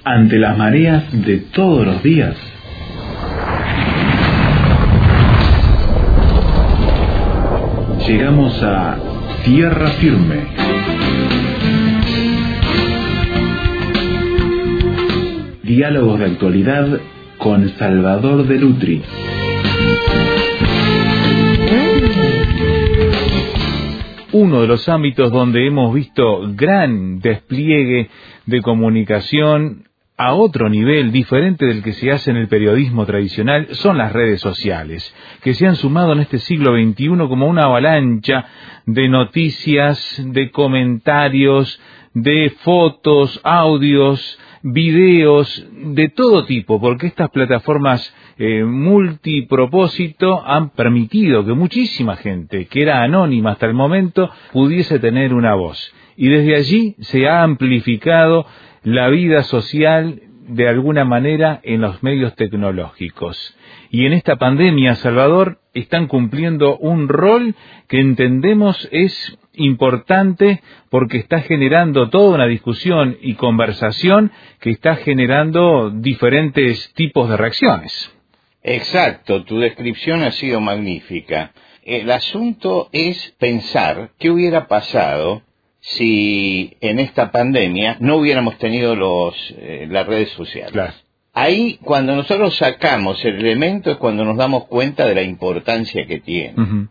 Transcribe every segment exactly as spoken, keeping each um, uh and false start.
ante las mareas de todos los días. Llegamos a tierra firme. Diálogos de actualidad con Salvador de Lutri. Uno de los ámbitos donde hemos visto gran despliegue de comunicación a otro nivel diferente del que se hace en el periodismo tradicional son las redes sociales, que se han sumado en este siglo veintiuno como una avalancha de noticias, de comentarios, de fotos, audios, videos, de todo tipo, porque estas plataformas eh, multipropósito han permitido que muchísima gente, que era anónima hasta el momento, pudiese tener una voz. Y desde allí se ha amplificado la vida social de alguna manera en los medios tecnológicos. Y en esta pandemia, Salvador, están cumpliendo un rol que entendemos es importante porque está generando toda una discusión y conversación que está generando diferentes tipos de reacciones. Exacto, tu descripción ha sido magnífica. El asunto es pensar qué hubiera pasado si en esta pandemia no hubiéramos tenido los eh, las redes sociales. Claro. Ahí, cuando nosotros sacamos el elemento, es cuando nos damos cuenta de la importancia que tiene, uh-huh.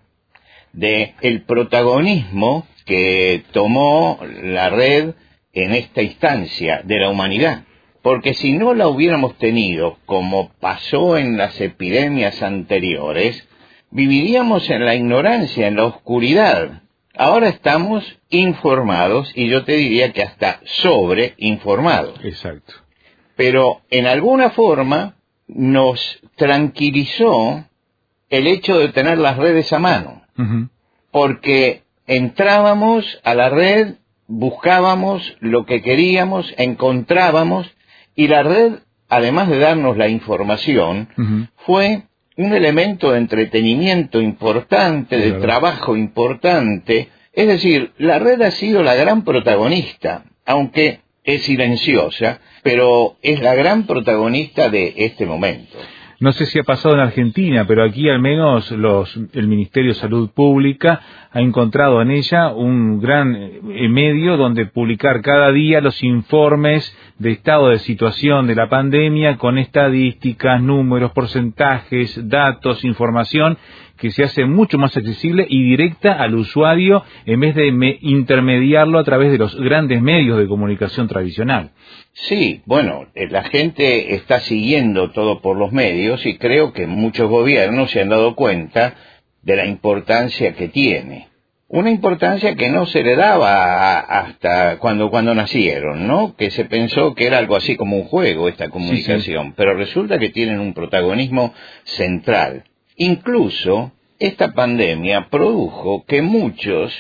de el protagonismo que tomó la red en esta instancia de la humanidad. Porque si no la hubiéramos tenido, como pasó en las epidemias anteriores, viviríamos en la ignorancia, en la oscuridad. Ahora estamos informados, y yo te diría que hasta sobreinformados. Exacto. Pero en alguna forma nos tranquilizó el hecho de tener las redes a mano. Uh-huh. Porque entrábamos a la red, buscábamos lo que queríamos, encontrábamos, y la red, además de darnos la información, uh-huh. fue un elemento de entretenimiento importante, de claro. trabajo importante. Es decir, la red ha sido la gran protagonista, aunque es silenciosa, pero es la gran protagonista de este momento. No sé si ha pasado en Argentina, pero aquí al menos los, el Ministerio de Salud Pública ha encontrado en ella un gran medio donde publicar cada día los informes de estado de situación de la pandemia con estadísticas, números, porcentajes, datos, información que se hace mucho más accesible y directa al usuario en vez de me- intermediarlo a través de los grandes medios de comunicación tradicional. Sí, bueno, la gente está siguiendo todo por los medios y creo que muchos gobiernos se han dado cuenta de la importancia que tiene. Una importancia que no se le daba hasta cuando, cuando nacieron, ¿no? Que se pensó que era algo así como un juego esta comunicación, sí, sí. Pero resulta que tienen un protagonismo central. Incluso esta pandemia produjo que muchos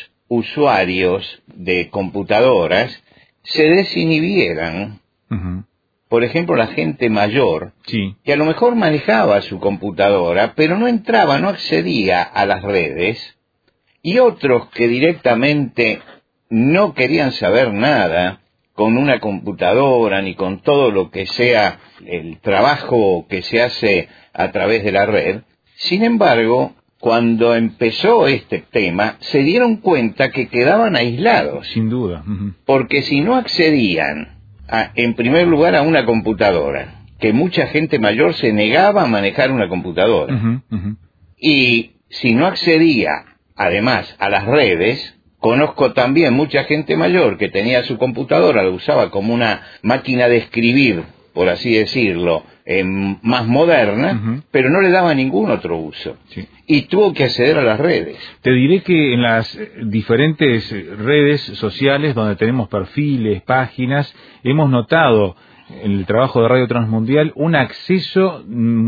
usuarios de computadoras se desinhibieran. Uh-huh. Por ejemplo, la gente mayor, sí. que a lo mejor manejaba su computadora, pero no entraba, no accedía a las redes, y otros que directamente no querían saber nada con una computadora ni con todo lo que sea el trabajo que se hace a través de la red. Sin embargo, cuando empezó este tema, se dieron cuenta que quedaban aislados. Sin duda. Uh-huh. Porque si no accedían, a, en primer lugar, a una computadora, que mucha gente mayor se negaba a manejar una computadora, uh-huh, uh-huh. y si no accedía, además, a las redes, conozco también mucha gente mayor que tenía su computadora, la usaba como una máquina de escribir, por así decirlo, eh, más moderna, uh-huh. pero no le daba ningún otro uso. Sí. Y tuvo que acceder a las redes. Te diré que en las diferentes redes sociales donde tenemos perfiles, páginas, hemos notado en el trabajo de Radio Transmundial un acceso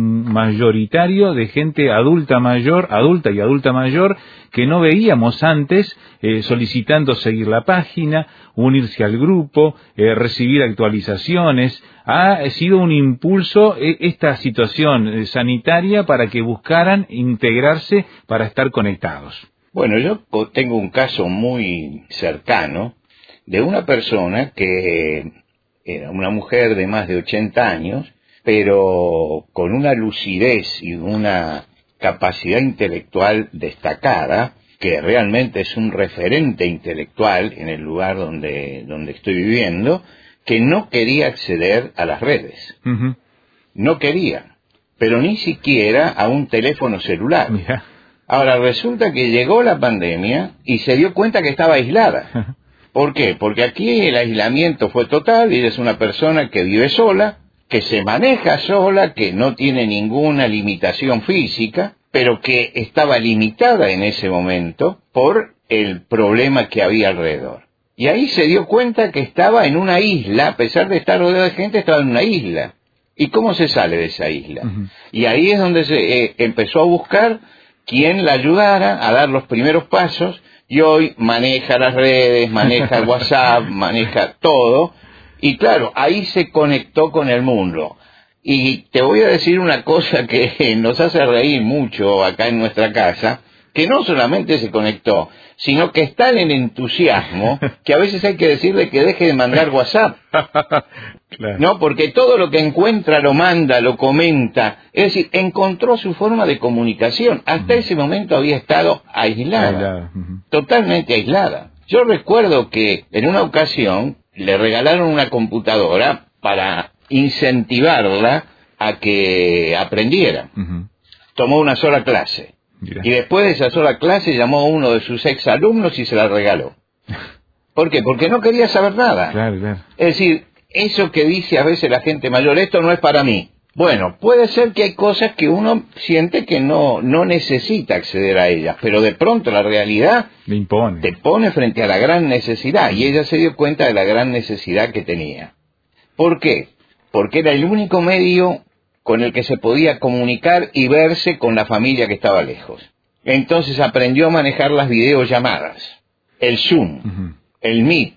mayoritario de gente adulta mayor, adulta y adulta mayor, que no veíamos antes, eh, solicitando seguir la página, unirse al grupo, eh, recibir actualizaciones. Ha sido un impulso eh, esta situación eh, sanitaria para que buscaran integrarse para estar conectados. Bueno, yo tengo un caso muy cercano de una persona que Era una mujer de más de ochenta años, pero con una lucidez y una capacidad intelectual destacada, que realmente es un referente intelectual en el lugar donde, donde estoy viviendo, que no quería acceder a las redes. Uh-huh. No quería, pero ni siquiera a un teléfono celular. Mira. Ahora, resulta que llegó la pandemia y se dio cuenta que estaba aislada. ¿Por qué? Porque aquí el aislamiento fue total y es una persona que vive sola, que se maneja sola, que no tiene ninguna limitación física, pero que estaba limitada en ese momento por el problema que había alrededor. Y ahí se dio cuenta que estaba en una isla, a pesar de estar rodeada de gente, estaba en una isla. ¿Y cómo se sale de esa isla? Uh-huh. Y ahí es donde se eh, empezó a buscar quien la ayudara a dar los primeros pasos, y hoy maneja las redes, maneja el WhatsApp, maneja todo, y claro, ahí se conectó con el mundo. Y te voy a decir una cosa que nos hace reír mucho acá en nuestra casa, que no solamente se conectó, sino que está en el entusiasmo que a veces hay que decirle que deje de mandar WhatsApp. Claro. No, porque todo lo que encuentra lo manda, lo comenta. Es decir, encontró su forma de comunicación. Hasta uh-huh. ese momento había estado aislada, aislada. Uh-huh. totalmente aislada. Yo recuerdo que en una ocasión le regalaron una computadora para incentivarla a que aprendiera. Uh-huh. Tomó una sola clase. Mira. Y después de esa sola clase llamó a uno de sus exalumnos y se la regaló. ¿Por qué? Porque no quería saber nada. Claro, claro. Es decir, eso que dice a veces la gente mayor, esto no es para mí. Bueno, puede ser que hay cosas que uno siente que no, no necesita acceder a ellas, pero de pronto la realidad le impone. Te pone frente a la gran necesidad, y ella se dio cuenta de la gran necesidad que tenía. ¿Por qué? Porque era el único medio con el que se podía comunicar y verse con la familia que estaba lejos. Entonces aprendió a manejar las videollamadas, el Zoom, uh-huh. el Meet,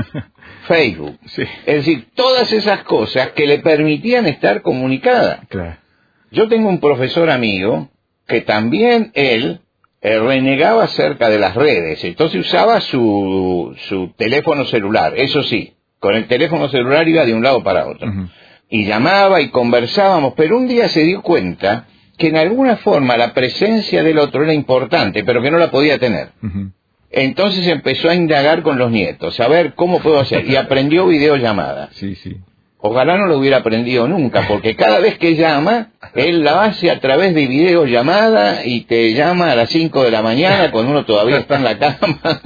Facebook. Sí. Es decir, todas esas cosas que le permitían estar comunicada. Claro. Yo tengo un profesor amigo que también él eh, renegaba acerca de las redes. Entonces usaba su, su teléfono celular, eso sí, con el teléfono celular iba de un lado para otro. Uh-huh. Y llamaba y conversábamos, pero un día se dio cuenta que en alguna forma la presencia del otro era importante, pero que no la podía tener. Uh-huh. Entonces empezó a indagar con los nietos, a ver cómo puedo hacer, y aprendió videollamada. Sí, sí. Ojalá no lo hubiera aprendido nunca, porque cada vez que llama, él la hace a través de videollamada y te llama a las cinco de la mañana cuando uno todavía está en la cama.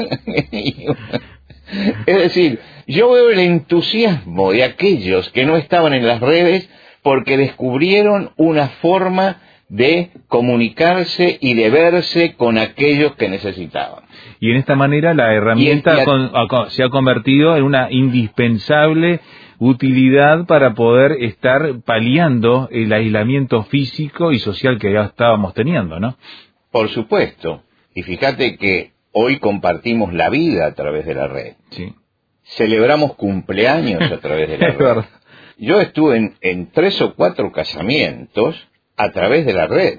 Es decir, yo veo el entusiasmo de aquellos que no estaban en las redes porque descubrieron una forma de comunicarse y de verse con aquellos que necesitaban. Y en esta manera la herramienta la... con, a, se ha convertido en una indispensable utilidad para poder estar paliando el aislamiento físico y social que ya estábamos teniendo, ¿no? Por supuesto. Y fíjate que hoy compartimos la vida a través de la red. Sí. Celebramos cumpleaños a través de la red. Verdad. Yo estuve en, en tres o cuatro casamientos a través de la red.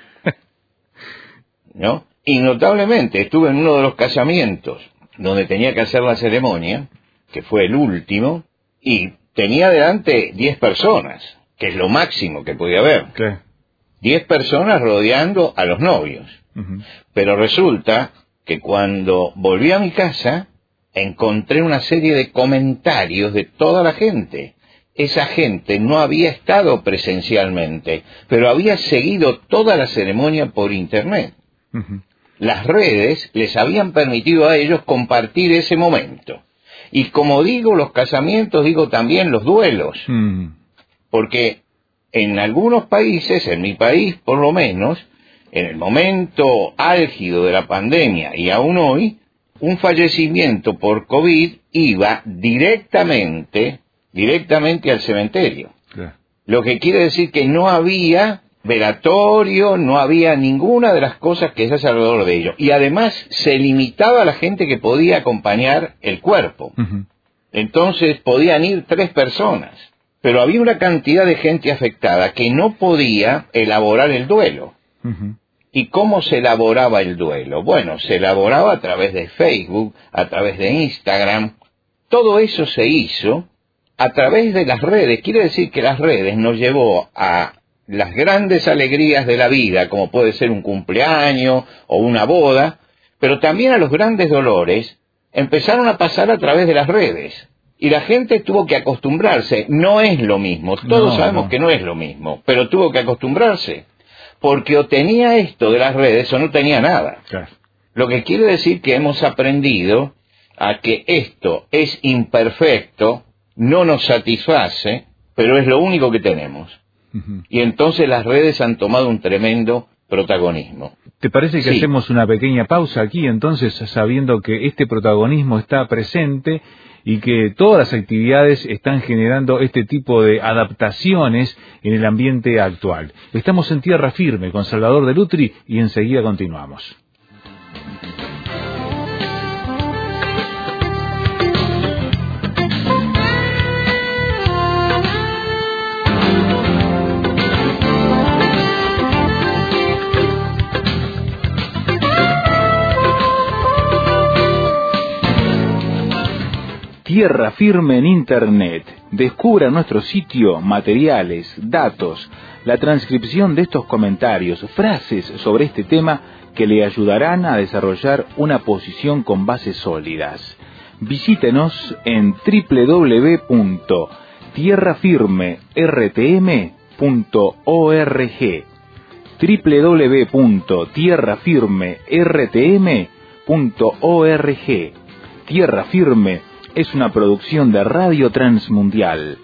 ¿No? Y notablemente estuve en uno de los casamientos donde tenía que hacer la ceremonia, que fue el último, y tenía delante diez personas, que es lo máximo que podía haber. ¿Qué? Diez personas rodeando a los novios. Uh-huh. Pero resulta que cuando volví a mi casa, encontré una serie de comentarios de toda la gente. Esa gente no había estado presencialmente, pero había seguido toda la ceremonia por internet. Uh-huh. Las redes les habían permitido a ellos compartir ese momento. Y como digo los casamientos, digo también los duelos. Uh-huh. Porque en algunos países, en mi país por lo menos, en el momento álgido de la pandemia y aún hoy, un fallecimiento por COVID iba directamente, directamente al cementerio. Claro. Lo que quiere decir que no había velatorio, no había ninguna de las cosas que se hace alrededor de ello. Y además se limitaba a la gente que podía acompañar el cuerpo. Uh-huh. Entonces podían ir tres personas. Pero había una cantidad de gente afectada que no podía elaborar el duelo. Uh-huh. ¿Y cómo se elaboraba el duelo? Bueno, se elaboraba a través de Facebook, a través de Instagram. Todo eso se hizo a través de las redes. Quiere decir que las redes nos llevó a las grandes alegrías de la vida, como puede ser un cumpleaños o una boda, pero también a los grandes dolores, empezaron a pasar a través de las redes. Y la gente tuvo que acostumbrarse. No es lo mismo, todos No, sabemos no. que no es lo mismo, pero tuvo que acostumbrarse. Porque o tenía esto de las redes o no tenía nada. Claro. Lo que quiere decir que hemos aprendido a que esto es imperfecto, no nos satisface, pero es lo único que tenemos. Ujú. Y entonces las redes han tomado un tremendo protagonismo. ¿Te parece que Sí. hacemos una pequeña pausa aquí, entonces, sabiendo que este protagonismo está presente y que todas las actividades están generando este tipo de adaptaciones en el ambiente actual? Estamos en Tierra Firme con Salvador de Lutri y enseguida continuamos. Tierra Firme en Internet. Descubra nuestro sitio, materiales, datos, la transcripción de estos comentarios, frases sobre este tema que le ayudarán a desarrollar una posición con bases sólidas. Visítenos en doble u doble u doble u punto tierra firme r t m punto org, doble u doble u doble u punto tierra firme r t m punto org. Tierra Firme es una producción de Radio Transmundial.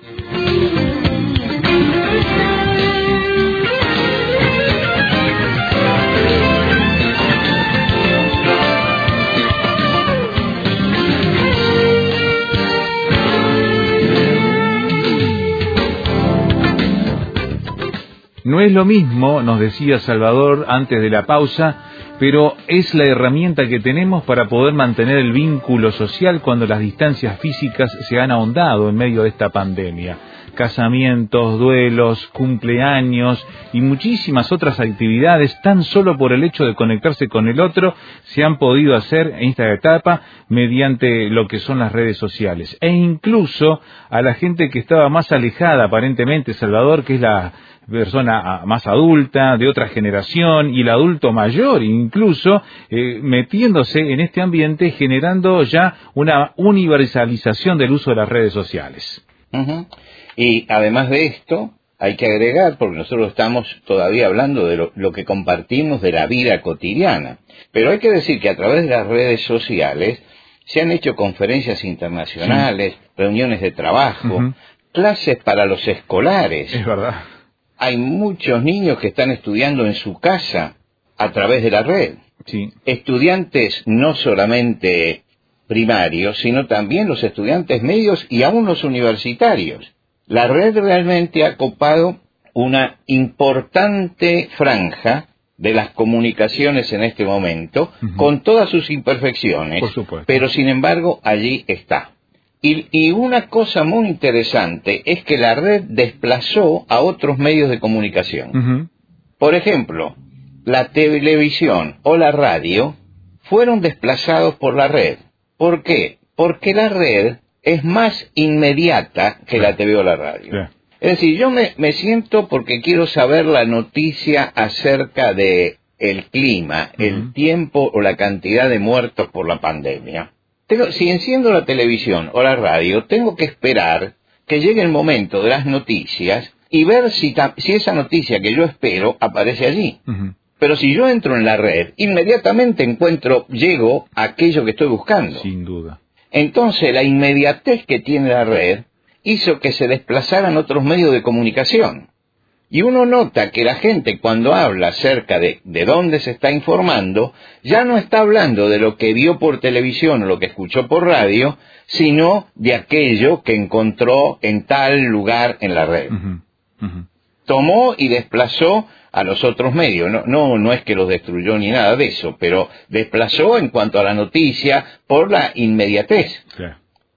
No es lo mismo, nos decía Salvador antes de la pausa, pero es la herramienta que tenemos para poder mantener el vínculo social cuando las distancias físicas se han ahondado en medio de esta pandemia. Casamientos, duelos, cumpleaños y muchísimas otras actividades, tan solo por el hecho de conectarse con el otro, se han podido hacer en esta etapa mediante lo que son las redes sociales. E incluso a la gente que estaba más alejada, aparentemente, Salvador, que es la persona más adulta, de otra generación, y el adulto mayor incluso, eh, metiéndose en este ambiente, generando ya una universalización del uso de las redes sociales. Uh-huh. Y además de esto, hay que agregar, porque nosotros estamos todavía hablando de lo, lo que compartimos de la vida cotidiana, pero hay que decir que a través de las redes sociales se han hecho conferencias internacionales, sí. reuniones de trabajo, uh-huh. clases para los escolares. Es verdad. Hay muchos niños que están estudiando en su casa a través de la red. Sí. Estudiantes no solamente primarios, sino también los estudiantes medios y aún los universitarios. La red realmente ha copado una importante franja de las comunicaciones en este momento, uh-huh. con todas sus imperfecciones. Por supuesto. Pero sin embargo allí está. Y, y una cosa muy interesante es que la red desplazó a otros medios de comunicación. Uh-huh. Por ejemplo, la televisión o la radio fueron desplazados por la red. ¿Por qué? Porque la red es más inmediata que sí. la T V o la radio. Sí. Es decir, yo me, me siento porque quiero saber la noticia acerca de el clima, uh-huh. el tiempo o la cantidad de muertos por la pandemia. Tengo, si enciendo la televisión o la radio, tengo que esperar que llegue el momento de las noticias y ver si, ta, si esa noticia que yo espero aparece allí. Uh-huh. Pero si yo entro en la red, inmediatamente encuentro, llego a aquello que estoy buscando. Sin duda. Entonces, la inmediatez que tiene la red hizo que se desplazaran otros medios de comunicación. Y uno nota que la gente, cuando habla acerca de, de dónde se está informando, ya no está hablando de lo que vio por televisión o lo que escuchó por radio, sino de aquello que encontró en tal lugar en la red. Uh-huh. Uh-huh. Tomó y desplazó a los otros medios. No, no, no es que los destruyó ni nada de eso, pero desplazó en cuanto a la noticia por la inmediatez. Claro.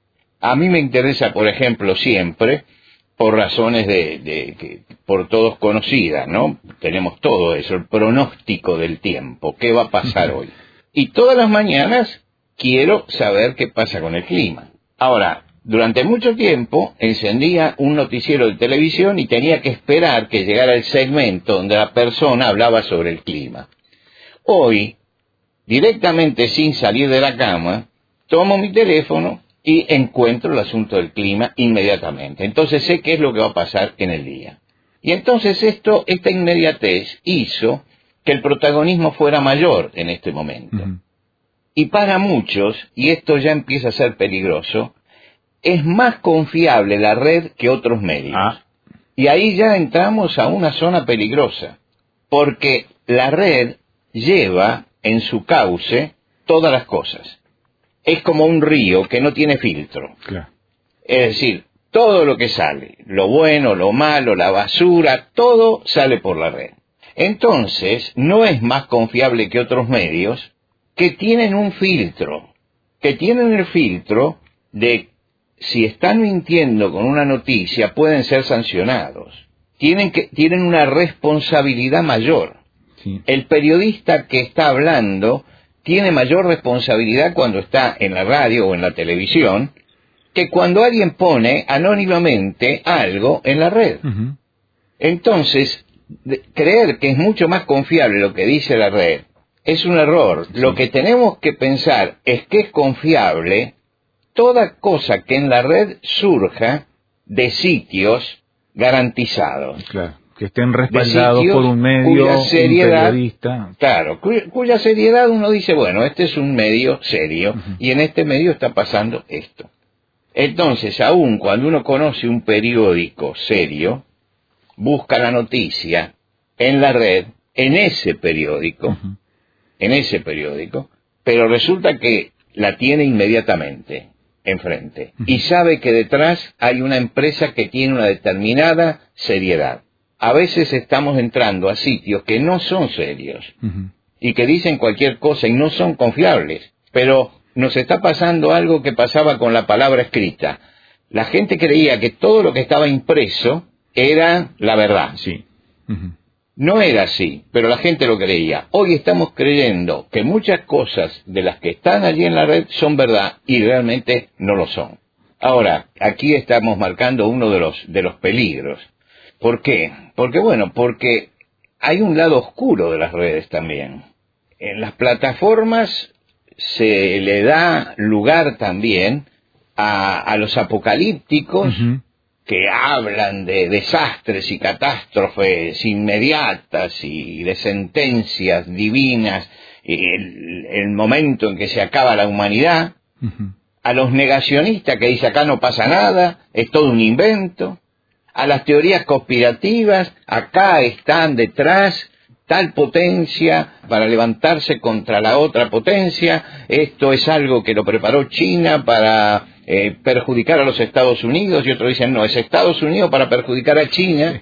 A mí me interesa, por ejemplo, siempre, por razones de, de que por todos conocidas, ¿no? Tenemos todo eso, el pronóstico del tiempo, qué va a pasar hoy. Y todas las mañanas quiero saber qué pasa con el clima. Ahora, durante mucho tiempo encendía un noticiero de televisión y tenía que esperar que llegara el segmento donde la persona hablaba sobre el clima. Hoy, directamente sin salir de la cama, tomo mi teléfono y encuentro el asunto del clima inmediatamente. Entonces sé qué es lo que va a pasar en el día. Y entonces esto, esta inmediatez hizo que el protagonismo fuera mayor en este momento. Uh-huh. Y para muchos, y esto ya empieza a ser peligroso, es más confiable la red que otros medios. Ah. Y ahí ya entramos a una zona peligrosa, porque la red lleva en su cauce todas las cosas. Es como un río que no tiene filtro. Claro. Es decir, todo lo que sale, lo bueno, lo malo, la basura, todo sale por la red. Entonces, no es más confiable que otros medios que tienen un filtro, que tienen el filtro de si están mintiendo con una noticia, pueden ser sancionados. Tienen, que, tienen una responsabilidad mayor. Sí. El periodista que está hablando tiene mayor responsabilidad cuando está en la radio o en la televisión que cuando alguien pone anónimamente algo en la red. Uh-huh. Entonces, de, creer que es mucho más confiable lo que dice la red es un error. Sí. Lo que tenemos que pensar es que es confiable toda cosa que en la red surja de sitios garantizados. Claro, que estén respaldados por un medio, cuya seriedad, un periodista. Claro, cuya, cuya seriedad uno dice, bueno, este es un medio serio, uh-huh. y en este medio está pasando esto. Entonces, aun cuando uno conoce un periódico serio, busca la noticia en la red, en ese periódico, uh-huh. en ese periódico, pero resulta que la tiene inmediatamente enfrente, uh-huh. y sabe que detrás hay una empresa que tiene una determinada seriedad. A veces estamos entrando a sitios que no son serios, uh-huh. y que dicen cualquier cosa y no son confiables, pero nos está pasando algo que pasaba con la palabra escrita. La gente creía que todo lo que estaba impreso era la verdad. Sí. Uh-huh. No era así, pero la gente lo creía. Hoy estamos creyendo que muchas cosas de las que están allí en la red son verdad y realmente no lo son. Ahora, aquí estamos marcando uno de los, de los peligros. ¿Por qué? Porque, bueno, porque hay un lado oscuro de las redes también. En las plataformas se le da lugar también a, a los apocalípticos, uh-huh. que hablan de desastres y catástrofes inmediatas y de sentencias divinas, el, el momento en que se acaba la humanidad, uh-huh. a los negacionistas que dicen acá no pasa nada, es todo un invento, a las teorías conspirativas, acá están detrás tal potencia para levantarse contra la otra potencia, esto es algo que lo preparó China para eh, perjudicar a los Estados Unidos, y otros dicen no, es Estados Unidos para perjudicar a China.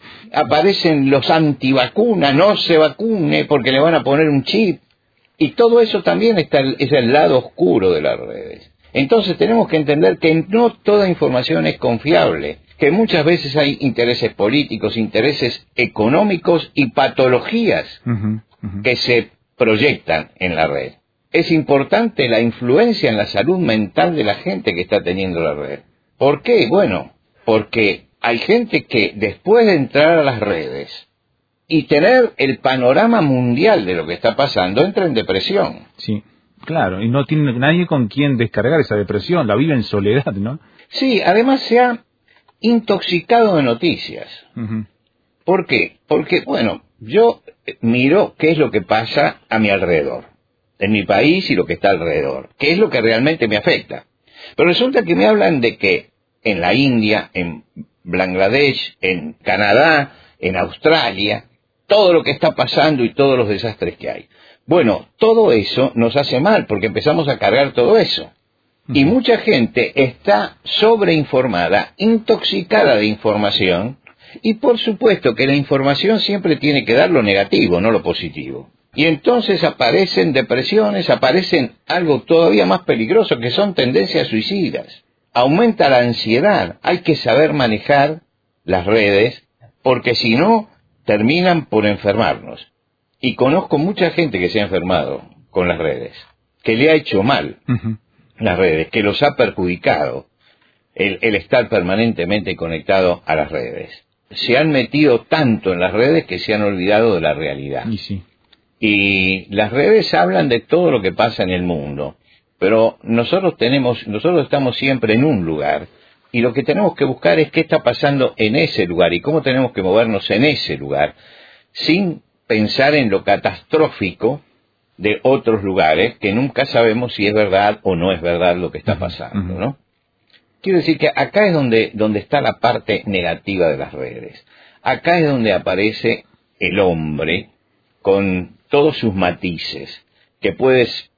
Aparecen los antivacunas, no se vacune porque le van a poner un chip, y todo eso también está, es el lado oscuro de las redes. Entonces tenemos que entender que no toda información es confiable, que muchas veces hay intereses políticos, intereses económicos y patologías uh-huh, uh-huh. que se proyectan en la red. Es importante la influencia en la salud mental de la gente que está teniendo la red. ¿Por qué? Bueno, porque hay gente que después de entrar a las redes y tener el panorama mundial de lo que está pasando, entra en depresión. Sí, claro, y no tiene nadie con quien descargar esa depresión, la vive en soledad, ¿no? Sí, además se ha intoxicado de noticias. Uh-huh. ¿Por qué? Porque, bueno, yo miro qué es lo que pasa a mi alrededor, en mi país y lo que está alrededor, qué es lo que realmente me afecta. Pero resulta que me hablan de que en la India, en Bangladesh, en Canadá, en Australia, todo lo que está pasando y todos los desastres que hay. Bueno, todo eso nos hace mal porque empezamos a cargar todo eso. Y mucha gente está sobreinformada, intoxicada de información, y por supuesto que la información siempre tiene que dar lo negativo, no lo positivo. Y entonces aparecen depresiones, aparecen algo todavía más peligroso, que son tendencias suicidas. Aumenta la ansiedad, hay que saber manejar las redes, porque si no, terminan por enfermarnos. Y conozco mucha gente que se ha enfermado con las redes, que le ha hecho mal. Uh-huh. Las redes, que los ha perjudicado. el, el estar permanentemente conectado a las redes. Se han metido tanto en las redes que se han olvidado de la realidad. Y sí. Y las redes hablan de todo lo que pasa en el mundo, pero nosotros tenemos, nosotros estamos siempre en un lugar, y lo que tenemos que buscar es qué está pasando en ese lugar y cómo tenemos que movernos en ese lugar, sin pensar en lo catastrófico de otros lugares, que nunca sabemos si es verdad o no es verdad lo que está pasando, ¿no? Quiero decir que acá es donde, donde está la parte negativa de las redes. Acá es donde aparece el hombre con todos sus matices, que puedes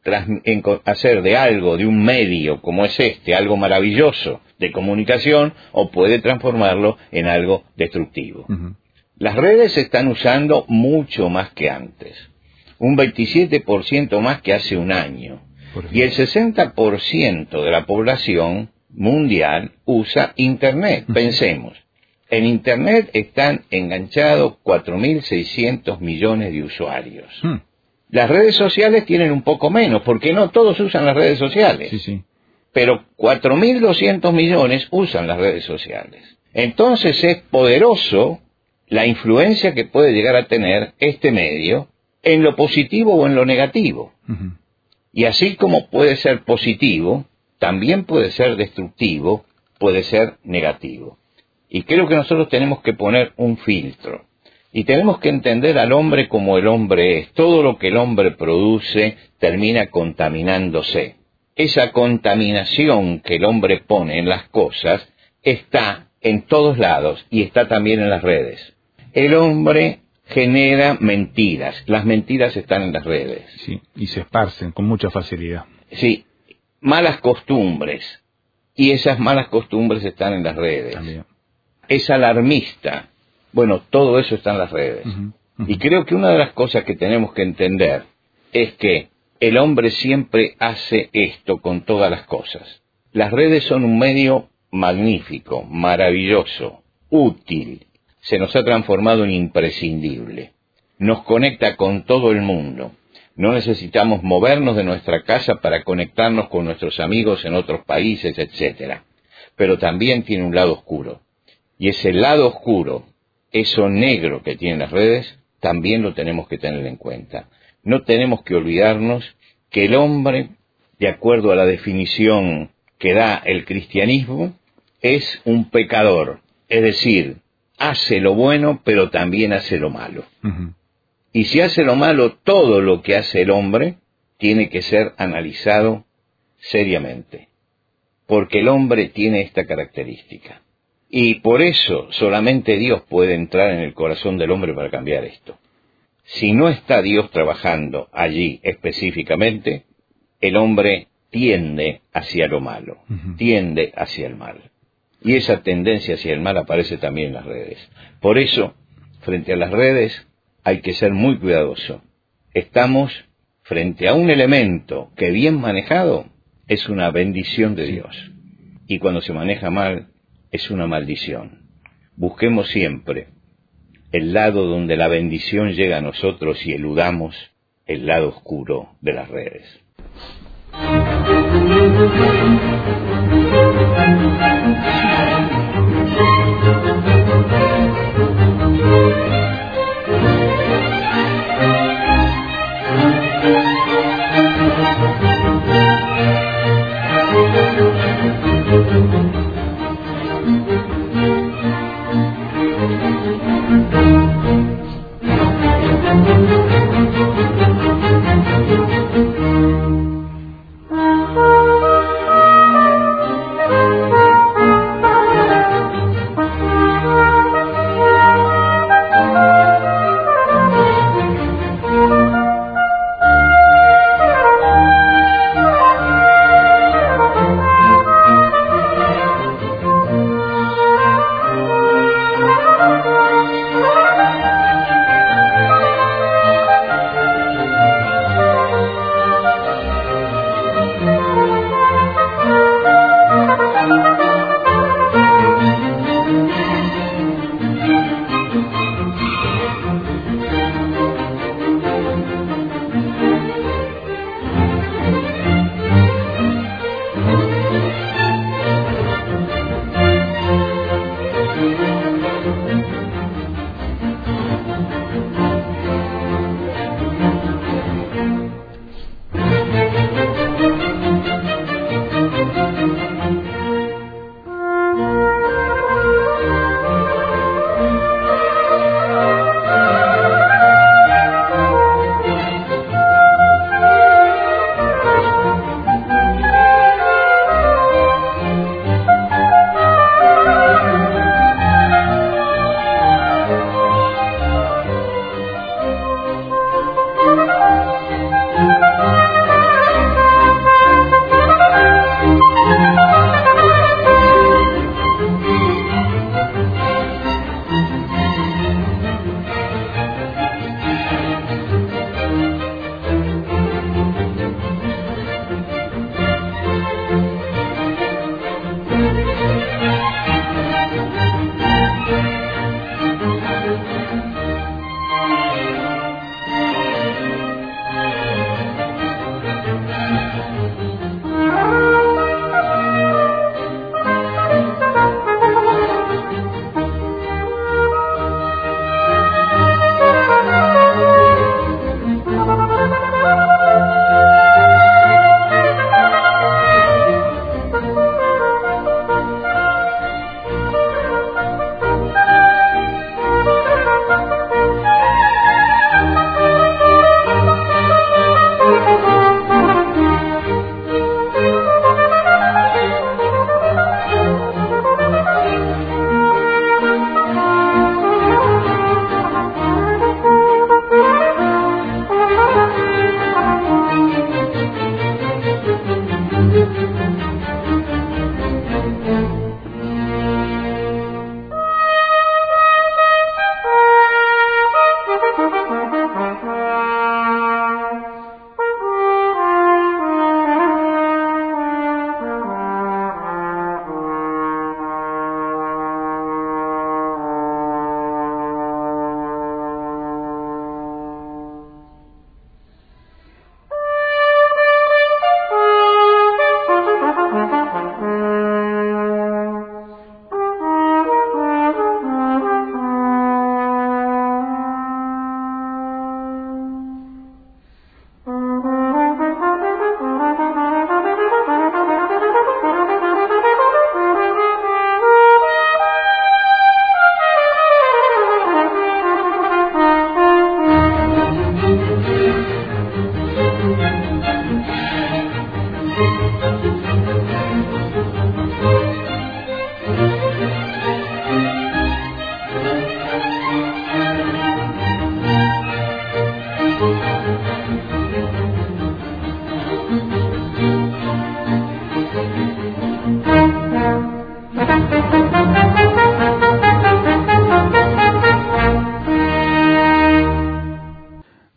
hacer de algo, de un medio como es este, algo maravilloso de comunicación, o puede transformarlo en algo destructivo. Uh-huh. Las redes se están usando mucho más que antes, un veintisiete por ciento más que hace un año, y el sesenta por ciento de la población mundial usa Internet. Uh-huh. Pensemos, en Internet están enganchados cuatro mil seiscientos millones de usuarios. Uh-huh. Las redes sociales tienen un poco menos, porque no todos usan las redes sociales. Sí, sí. Pero cuatro mil doscientos millones usan las redes sociales. Entonces es poderoso la influencia que puede llegar a tener este medio en lo positivo o en lo negativo. Uh-huh. Y así como puede ser positivo, también puede ser destructivo, puede ser negativo. Y creo que nosotros tenemos que poner un filtro. Y tenemos que entender al hombre como el hombre es. Todo lo que el hombre produce termina contaminándose. Esa contaminación que el hombre pone en las cosas está en todos lados y está también en las redes. El hombre genera mentiras. Las mentiras están en las redes. Sí, y se esparcen con mucha facilidad. Sí, malas costumbres. Y esas malas costumbres están en las redes. También. Es alarmista. Bueno, todo eso está en las redes. Uh-huh, uh-huh. Y creo que una de las cosas que tenemos que entender es que el hombre siempre hace esto con todas las cosas. Las redes son un medio magnífico, maravilloso, útil. Se nos ha transformado en imprescindible. Nos conecta con todo el mundo. No necesitamos movernos de nuestra casa para conectarnos con nuestros amigos en otros países, etcétera. Pero también tiene un lado oscuro. Y ese lado oscuro, eso negro que tienen las redes, también lo tenemos que tener en cuenta. No tenemos que olvidarnos que el hombre, de acuerdo a la definición que da el cristianismo, es un pecador. Es decir, hace lo bueno, pero también hace lo malo. Uh-huh. Y si hace lo malo, todo lo que hace el hombre tiene que ser analizado seriamente. Porque el hombre tiene esta característica. Y por eso solamente Dios puede entrar en el corazón del hombre para cambiar esto. Si no está Dios trabajando allí específicamente, el hombre tiende hacia lo malo, uh-huh. tiende hacia el mal. Y esa tendencia hacia el mal aparece también en las redes. Por eso, frente a las redes, hay que ser muy cuidadoso. Estamos frente a un elemento que bien manejado es una bendición de Dios. Y cuando se maneja mal, es una maldición. Busquemos siempre el lado donde la bendición llega a nosotros y eludamos el lado oscuro de las redes.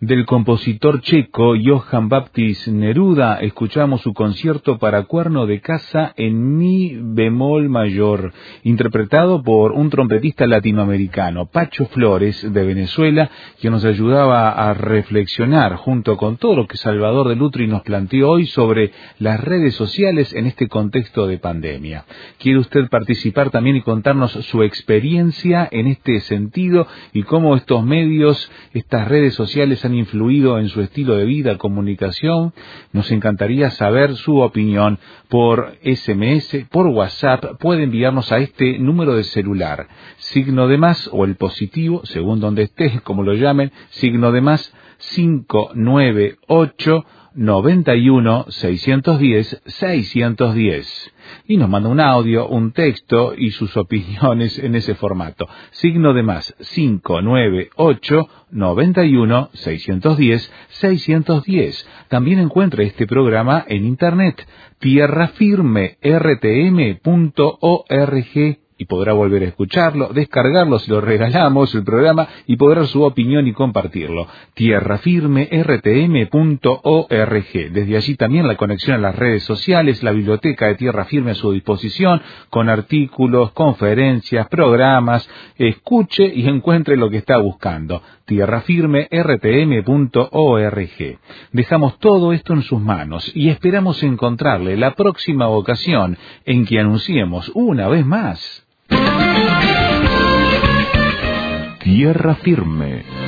Del compositor checo Johann Baptist Neruda escuchamos su concierto para cuerno de caza en mi bemol mayor, interpretado por un trompetista latinoamericano, Pacho Flores, de Venezuela, que nos ayudaba a reflexionar junto con todo lo que Salvador de Lutri nos planteó hoy sobre las redes sociales en este contexto de pandemia. ¿Quiere usted participar también y contarnos su experiencia en este sentido y cómo estos medios, estas redes sociales han influido en su estilo de vida, comunicación? Nos encantaría saber su opinión por ese eme ese, por WhatsApp. Puede enviarnos a este número de celular, signo de más o el positivo, según donde esté, como lo llamen, signo de más cinco nueve ocho noventa y uno seiscientos diez seiscientos diez. Y nos manda un audio, un texto y sus opiniones en ese formato. Signo de más cinco nueve ocho noventa y uno seiscientos diez seiscientos diez. También encuentra este programa en internet, tierra firme r t m punto org. Y podrá volver a escucharlo, descargarlo, si lo regalamos el programa, y podrá dar su opinión y compartirlo. tierra firme r t m punto org. Desde allí también la conexión a las redes sociales, la biblioteca de Tierra Firme a su disposición, con artículos, conferencias, programas. Escuche y encuentre lo que está buscando. tierra firme r t m punto org. Dejamos todo esto en sus manos y esperamos encontrarle la próxima ocasión en que anunciemos una vez más Tierra Firme.